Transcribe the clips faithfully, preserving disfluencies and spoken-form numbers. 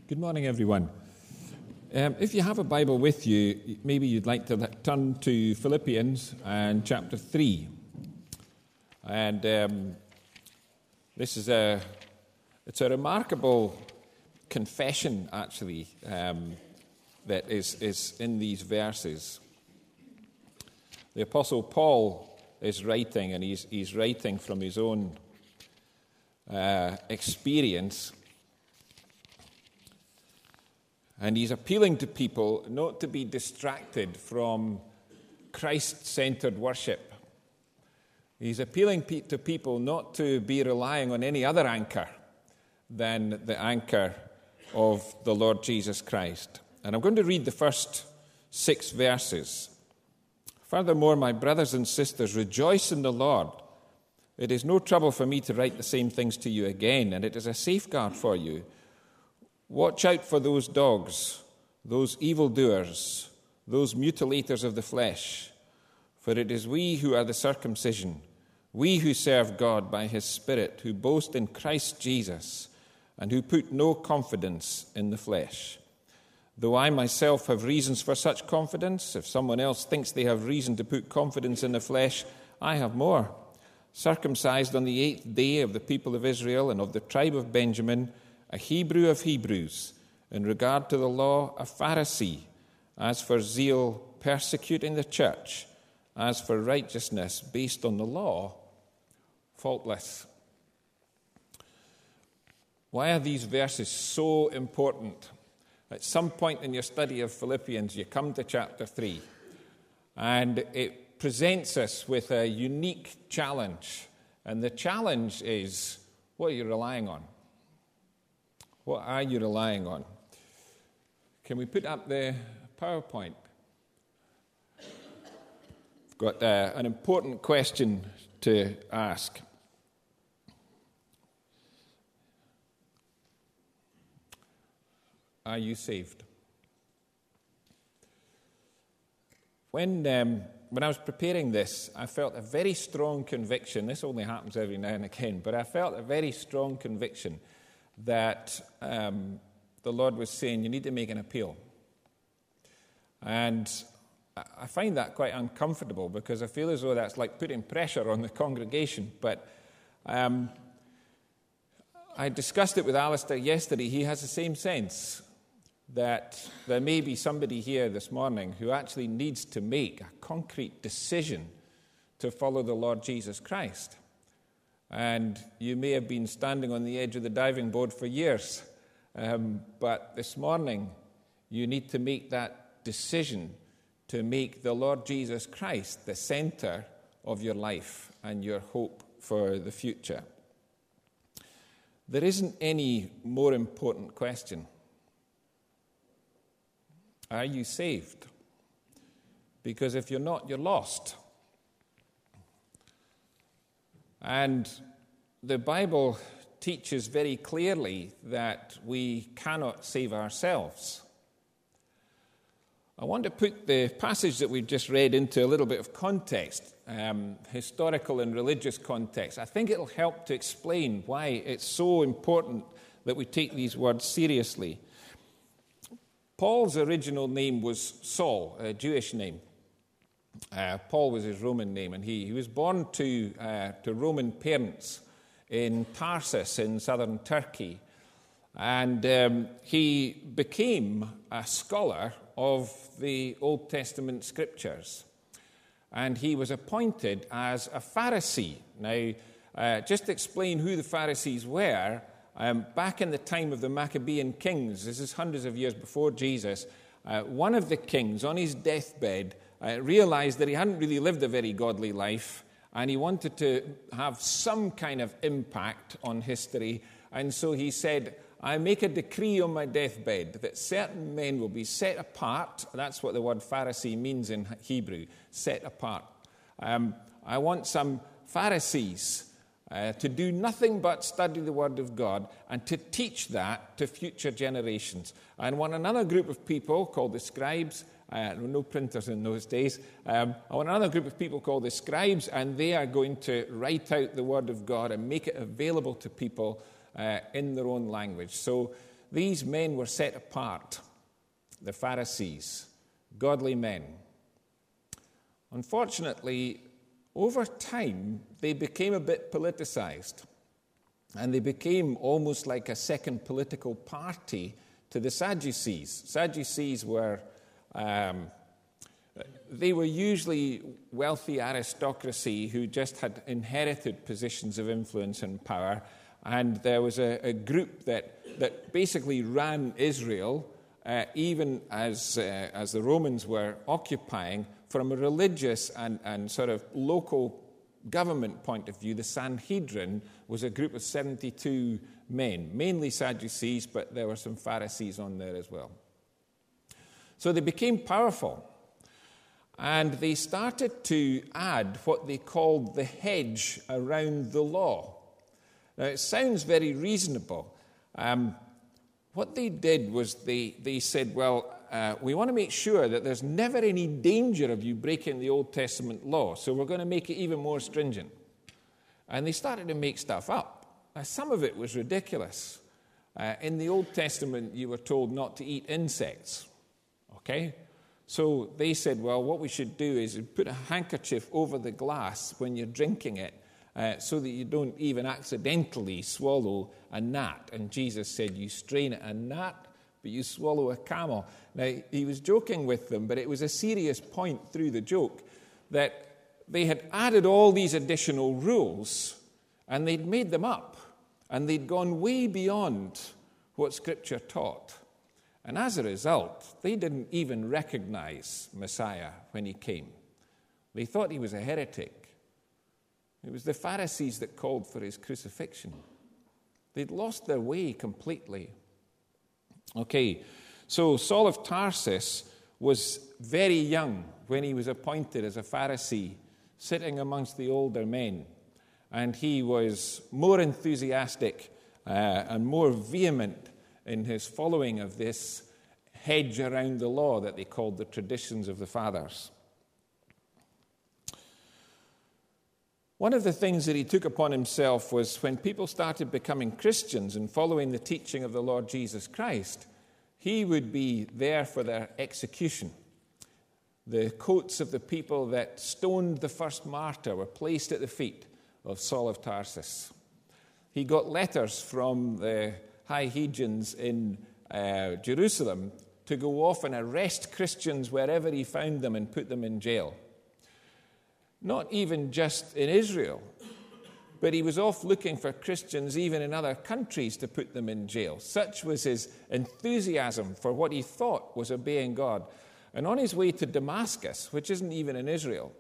Good morning, everyone. Um, if you have a Bible with you, maybe you'd like to turn to Philippians and chapter three. And um, this is a, it's a remarkable confession, actually, um, that is, is in these verses. The Apostle Paul is writing, and he's, he's writing from his own uh, experience. And he's appealing to people not to be distracted from Christ-centered worship. He's appealing pe- to people not to be relying on any other anchor than the anchor of the Lord Jesus Christ. And I'm going to read the first six verses. Furthermore, my brothers and sisters, rejoice in the Lord. It is no trouble for me to write the same things to you again, and it is a safeguard for you. Watch out for those dogs, those evildoers, those mutilators of the flesh. For it is we who are the circumcision, we who serve God by his Spirit, who boast in Christ Jesus, and who put no confidence in the flesh. Though I myself have reasons for such confidence, if someone else thinks they have reason to put confidence in the flesh, I have more. Circumcised on the eighth day of the people of Israel and of the tribe of Benjamin, a Hebrew of Hebrews, in regard to the law, a Pharisee, as for zeal, persecuting the church, as for righteousness based on the law, faultless. Why are these verses so important? At some point in your study of Philippians, you come to chapter three, and it presents us with a unique challenge. And the challenge is, what are you relying on? What are you relying on? Can we put up the PowerPoint? I've got uh, an important question to ask. Are you saved? When um, when I was preparing this, I felt a very strong conviction. This only happens every now and again, but I felt a very strong conviction that um, the Lord was saying, you need to make an appeal. And I find that quite uncomfortable because I feel as though that's like putting pressure on the congregation. But um, I discussed it with Alistair yesterday. He has the same sense that there may be somebody here this morning who actually needs to make a concrete decision to follow the Lord Jesus Christ. And you may have been standing on the edge of the diving board for years, um, but this morning you need to make that decision to make the Lord Jesus Christ the center of your life and your hope for the future. There isn't any more important question. Are you saved? Because if you're not, you're lost. And the Bible teaches very clearly that we cannot save ourselves. I want to put the passage that we've just read into a little bit of context, um, historical and religious context. I think it'll help to explain why it's so important that we take these words seriously. Paul's original name was Saul, a Jewish name. Uh, Paul was his Roman name, and he, he was born to, uh, to Roman parents in Tarsus in southern Turkey. And um, he became a scholar of the Old Testament scriptures. And he was appointed as a Pharisee. Now, uh, just to explain who the Pharisees were, um, back in the time of the Maccabean kings, this is hundreds of years before Jesus, uh, one of the kings on his deathbed uh, realized that he hadn't really lived a very godly life, and he wanted to have some kind of impact on history. And so he said, I make a decree on my deathbed that certain men will be set apart. That's what the word Pharisee means in Hebrew, set apart. Um, I want some Pharisees uh, to do nothing but study the Word of God and to teach that to future generations. I want another group of people called the scribes. Uh, no printers in those days. Um, I want another group of people called the scribes, and they are going to write out the Word of God and make it available to people uh, in their own language. So these men were set apart, the Pharisees, godly men. Unfortunately, over time, they became a bit politicized, and they became almost like a second political party to the Sadducees. Sadducees were, um, they were usually wealthy aristocracy who just had inherited positions of influence and power, and there was a, a group that, that basically ran Israel, uh, even as, uh, as the Romans were occupying. From a religious and, and sort of local government point of view, the Sanhedrin was a group of seventy-two men, mainly Sadducees, but there were some Pharisees on there as well. So they became powerful, and they started to add what they called the hedge around the law. Now, it sounds very reasonable. Um, what they did was they, they said, well, Uh, we want to make sure that there's never any danger of you breaking the Old Testament law, so we're going to make it even more stringent. And they started to make stuff up. Now, some of it was ridiculous. Uh, in the Old Testament, you were told not to eat insects, okay? So they said, well, what we should do is put a handkerchief over the glass when you're drinking it, uh, so that you don't even accidentally swallow a gnat. And Jesus said, you strain at a gnat, but you swallow a camel. Now, he was joking with them, but it was a serious point through the joke that they had added all these additional rules, and they'd made them up, and they'd gone way beyond what Scripture taught. And as a result, they didn't even recognize Messiah when he came. They thought he was a heretic. It was the Pharisees that called for his crucifixion. They'd lost their way completely. Okay, so Saul of Tarsus was very young when he was appointed as a Pharisee, sitting amongst the older men. And he was more enthusiastic uh, and more vehement in his following of this hedge around the law that they called the traditions of the fathers. One of the things that he took upon himself was when people started becoming Christians and following the teaching of the Lord Jesus Christ, he would be there for their execution. The coats of the people that stoned the first martyr were placed at the feet of Saul of Tarsus. He got letters from the high Hedons in uh, Jerusalem to go off and arrest Christians wherever he found them and put them in jail. Not even just in Israel, but he was off looking for Christians even in other countries to put them in jail. Such was his enthusiasm for what he thought was obeying God. And on his way to Damascus, which isn't even in Israel,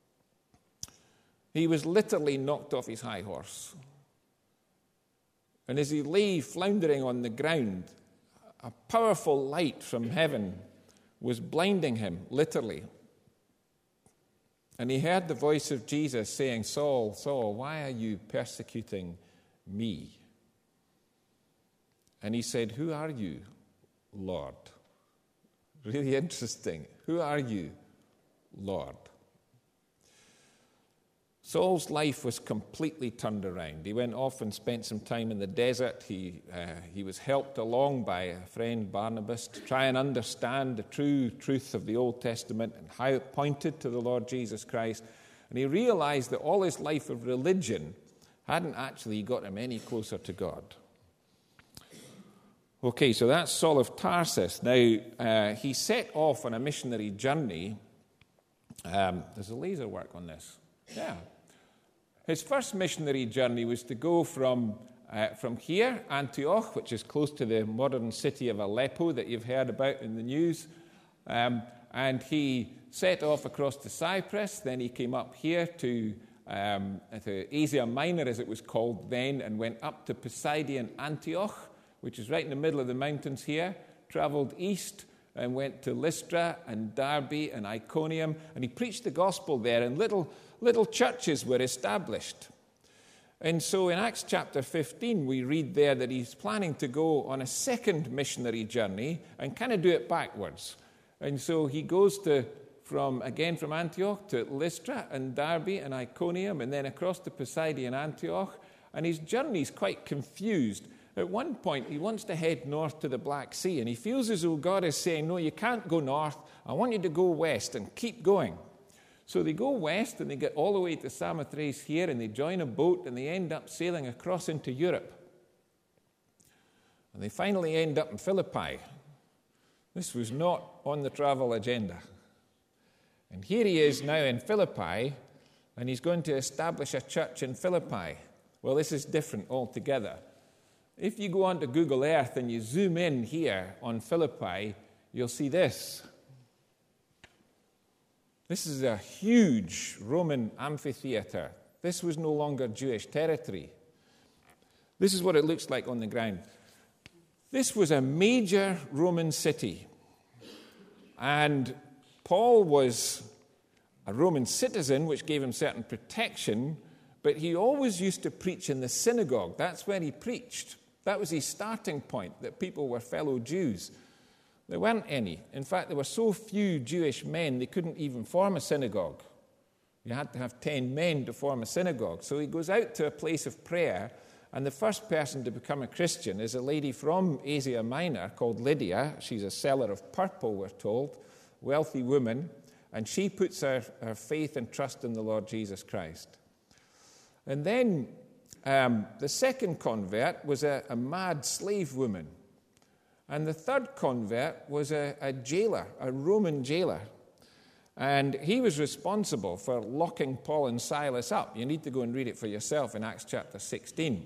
he was literally knocked off his high horse. And as he lay floundering on the ground, a powerful light from heaven was blinding him, literally. And he heard the voice of Jesus saying, Saul, Saul, why are you persecuting me? And he said, who are you, Lord? Really interesting. Who are you, Lord? Saul's life was completely turned around. He went off and spent some time in the desert. He, uh, he was helped along by a friend, Barnabas, to try and understand the true truth of the Old Testament and how it pointed to the Lord Jesus Christ. And he realized that all his life of religion hadn't actually got him any closer to God. Okay, so that's Saul of Tarsus. Now, uh, he set off on a missionary journey. Um, there's a laser work on this. Yeah. His first missionary journey was to go from uh, from here, Antioch, which is close to the modern city of Aleppo that you've heard about in the news. Um, and he set off across to Cyprus. Then he came up here to, um, to Asia Minor, as it was called then, and went up to Pisidian Antioch, which is right in the middle of the mountains here, traveled east and went to Lystra and Derbe and Iconium, and he preached the gospel there, and little little churches were established. And so in Acts chapter fifteen, we read there that he's planning to go on a second missionary journey and kind of do it backwards. And so he goes to from again from Antioch to Lystra and Derbe and Iconium, and then across to Pisidian Antioch, and his journey's quite confused. At one point, he wants to head north to the Black Sea, and he feels as though God is saying, no, you can't go north. I want you to go west and keep going. So they go west, and they get all the way to Samothrace here, and they join a boat, and they end up sailing across into Europe. And they finally end up in Philippi. This was not on the travel agenda. And here he is now in Philippi, and he's going to establish a church in Philippi. Well, this is different altogether. If you go onto Google Earth and you zoom in here on Philippi, you'll see this. This is a huge Roman amphitheater. This was no longer Jewish territory. This is what it looks like on the ground. This was a major Roman city. And Paul was a Roman citizen, which gave him certain protection, but he always used to preach in the synagogue. That's where he preached. That was his starting point, that people were fellow Jews. There weren't any. In fact, there were so few Jewish men, they couldn't even form a synagogue. You had to have ten men to form a synagogue. So he goes out to a place of prayer, and the first person to become a Christian is a lady from Asia Minor called Lydia. She's a seller of purple, we're told, wealthy woman, and she puts her, her faith and trust in the Lord Jesus Christ. And then um, the second convert was a, a mad slave woman. And the third convert was a, a jailer, a Roman jailer. And he was responsible for locking Paul and Silas up. You need to go and read it for yourself in Acts chapter sixteen.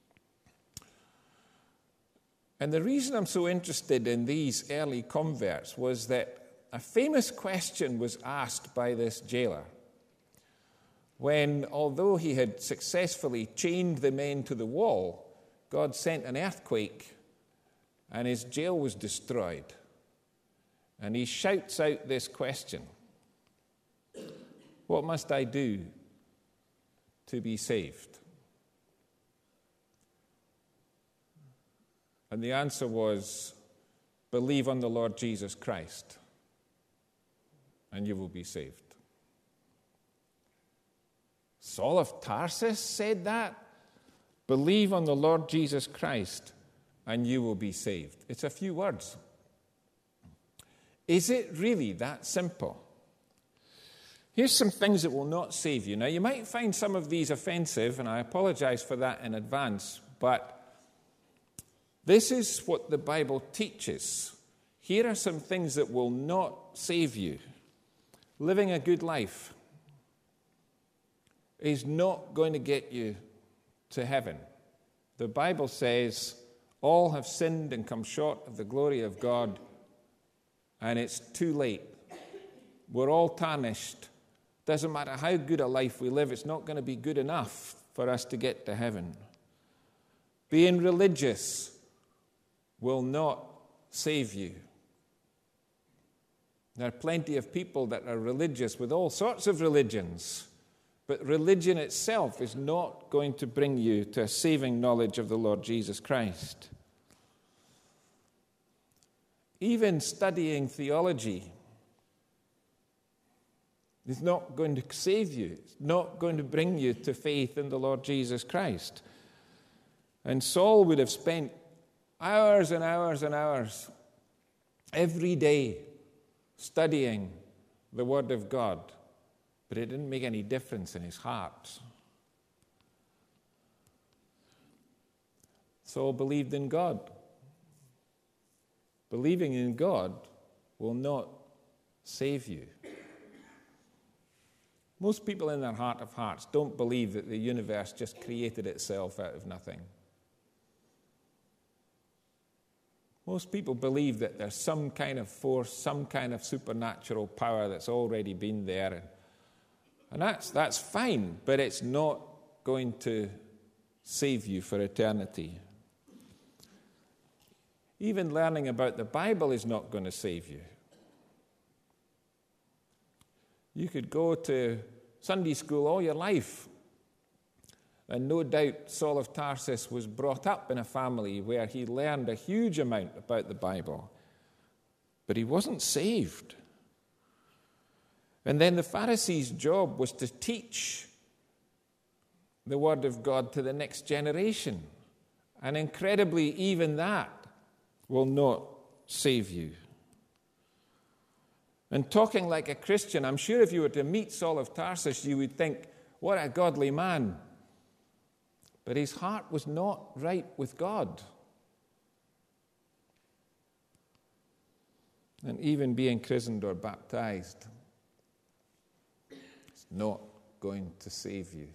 And the reason I'm so interested in these early converts was that a famous question was asked by this jailer when, although he had successfully chained the men to the wall, God sent an earthquake and his jail was destroyed. And he shouts out this question: what must I do to be saved? And the answer was, believe on the Lord Jesus Christ, and you will be saved. Saul of Tarsus said that. Believe on the Lord Jesus Christ, and you will be saved. It's a few words. Is it really that simple? Here's some things that will not save you. Now, you might find some of these offensive, and I apologize for that in advance, but this is what the Bible teaches. Here are some things that will not save you. Living a good life is not going to get you to heaven. The Bible says all have sinned and come short of the glory of God, and it's too late. We're all tarnished. Doesn't matter how good a life we live, it's not going to be good enough for us to get to heaven. Being religious will not save you. There are plenty of people that are religious with all sorts of religions, but religion itself is not going to bring you to a saving knowledge of the Lord Jesus Christ. Even studying theology is not going to save you. It's not going to bring you to faith in the Lord Jesus Christ. And Saul would have spent hours and hours and hours every day studying the Word of God, but it didn't make any difference in his heart. Saul believed in God. Believing in God will not save you. Most people in their heart of hearts don't believe that the universe just created itself out of nothing. Most people believe that there's some kind of force, some kind of supernatural power that's already been there. And, and that's, that's fine, but it's not going to save you for eternity. Even learning about the Bible is not going to save you. You could go to Sunday school all your life, and no doubt Saul of Tarsus was brought up in a family where he learned a huge amount about the Bible, but he wasn't saved. And then the Pharisees' job was to teach the Word of God to the next generation. And incredibly, even that will not save you. And talking like a Christian, I'm sure if you were to meet Saul of Tarsus, you would think, what a godly man. But his heart was not right with God. And even being christened or baptized is not going to save you.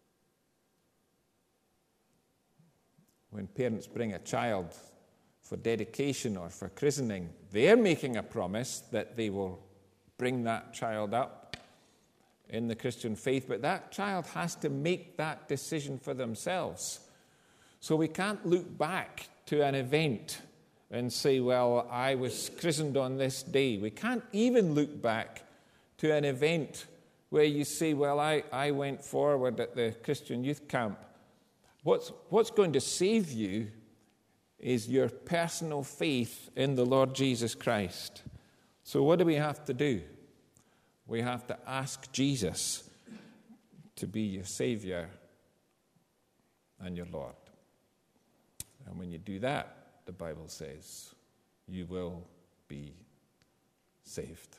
When parents bring a child for dedication or for christening, they're making a promise that they will bring that child up in the Christian faith, but that child has to make that decision for themselves. So we can't look back to an event and say, well, I was christened on this day. We can't even look back to an event where you say, well, I, I went forward at the Christian youth camp. What's, what's going to save you is your personal faith in the Lord Jesus Christ. So what do we have to do? We have to ask Jesus to be your Savior and your Lord. And when you do that, the Bible says, you will be saved.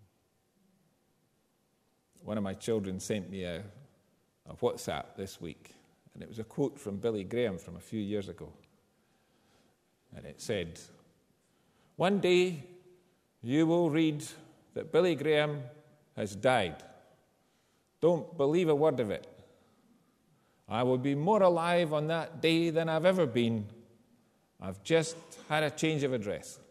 One of my children sent me a, a WhatsApp this week, and it was a quote from Billy Graham from a few years ago. And it said, one day you will read that Billy Graham has died. Don't believe a word of it. I will be more alive on that day than I've ever been. I've just had a change of address.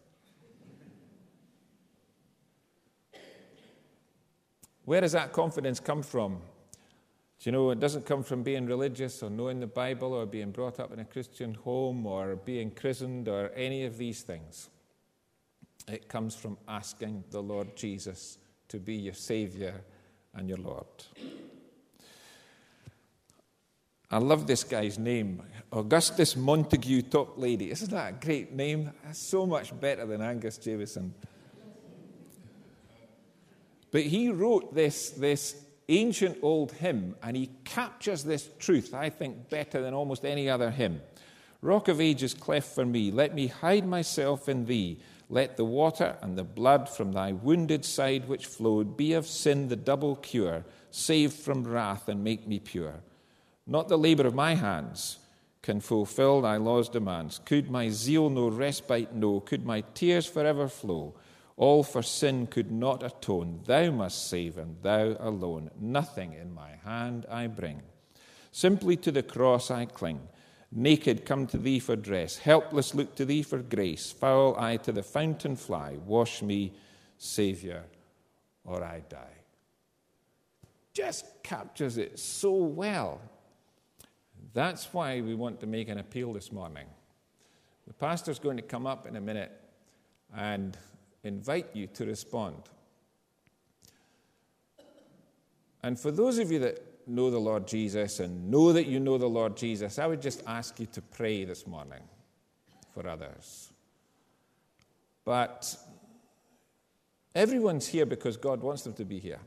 Where does that confidence come from? Do you know, it doesn't come from being religious or knowing the Bible or being brought up in a Christian home or being christened or any of these things. It comes from asking the Lord Jesus to be your Savior and your Lord. I love this guy's name, Augustus Montague Toplady. Isn't that a great name? That's so much better than Angus Jamieson. But he wrote this, this ancient old hymn, and he captures this truth, I think, better than almost any other hymn. Rock of ages cleft for me, let me hide myself in thee. Let the water and the blood from thy wounded side which flowed be of sin the double cure, save from wrath and make me pure. Not the labour of my hands can fulfill thy law's demands. Could my zeal no respite know? Could my tears forever flow? All for sin could not atone. Thou must save, and thou alone. Nothing in my hand I bring. Simply to the cross I cling. Naked come to thee for dress. Helpless look to thee for grace. Foul I to the fountain fly. Wash me, Saviour, or I die. Just captures it so well. That's why we want to make an appeal this morning. The pastor's going to come up in a minute and invite you to respond. And for those of you that know the Lord Jesus and know that you know the Lord Jesus, I would just ask you to pray this morning for others. But everyone's here because God wants them to be here.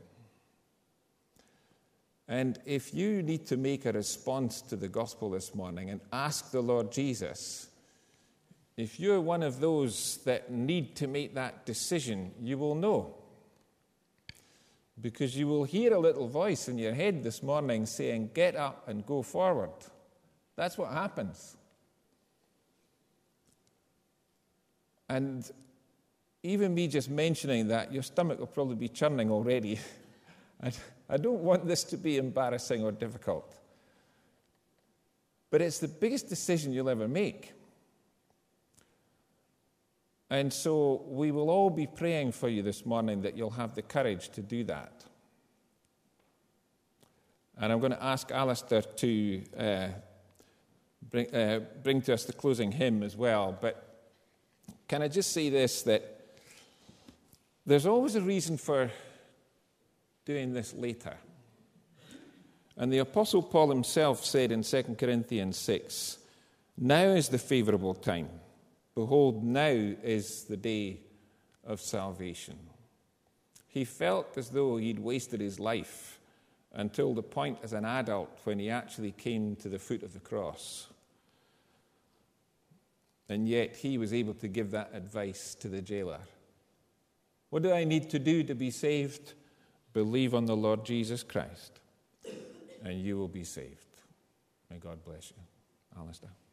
And if you need to make a response to the gospel this morning and ask the Lord Jesus, if you're one of those that need to make that decision, you will know. Because you will hear a little voice in your head this morning saying, get up and go forward. That's what happens. And even me just mentioning that, your stomach will probably be churning already. And I don't want this to be embarrassing or difficult. But it's the biggest decision you'll ever make. And so we will all be praying for you this morning that you'll have the courage to do that. And I'm going to ask Alistair to uh, bring, uh, bring to us the closing hymn as well. But can I just say this, that there's always a reason for doing this later. And the Apostle Paul himself said in Second Corinthians six, now is the favourable time. Behold, now is the day of salvation. He felt as though he'd wasted his life until the point as an adult when he actually came to the foot of the cross. And yet he was able to give that advice to the jailer. What do I need to do to be saved? Believe on the Lord Jesus Christ, and you will be saved. May God bless you. Alistair.